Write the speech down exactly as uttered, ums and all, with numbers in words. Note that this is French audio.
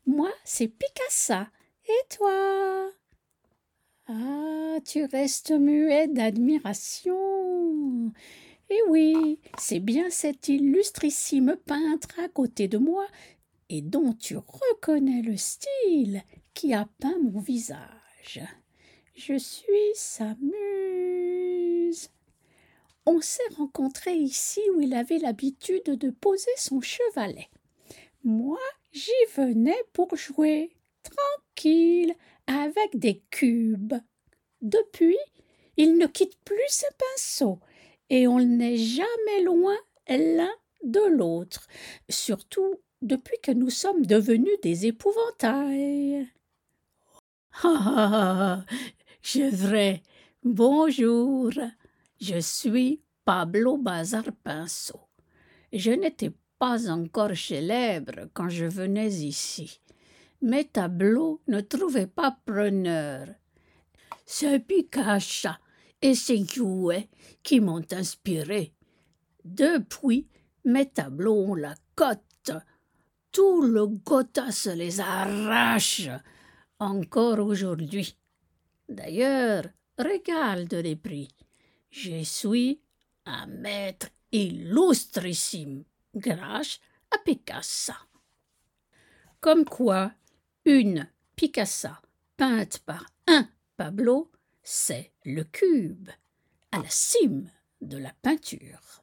Moi, c'est Picasso. Et toi? Ah, tu restes muet d'admiration. Eh oui, c'est bien cet illustrissime peintre à côté de moi et dont tu reconnais le style qui a peint mon visage. Je suis sa muse. On s'est rencontrés ici où il avait l'habitude de poser son chevalet. Moi, j'y venais pour jouer, tranquille, avec des cubes. Depuis, il ne quitte plus ses pinceaux, et on n'est jamais loin l'un de l'autre, surtout depuis que nous sommes devenus des épouvantails. Ah, ah, ah, c'est vrai. Bonjour, je suis Pablo Bazar Pinceau. Je n'étais pas encore célèbre quand je venais ici. Mes tableaux ne trouvaient pas preneur. C'est Picasso et ses jouets qui m'ont inspiré. Depuis, mes tableaux ont la cote. Tout le Gotha se les arrache, encore aujourd'hui. D'ailleurs, regarde les prix. Je suis un maître illustrissime grâce à Picasso. Comme quoi, une Picasso peinte par un Pablo, c'est le cube, à la cime de la peinture.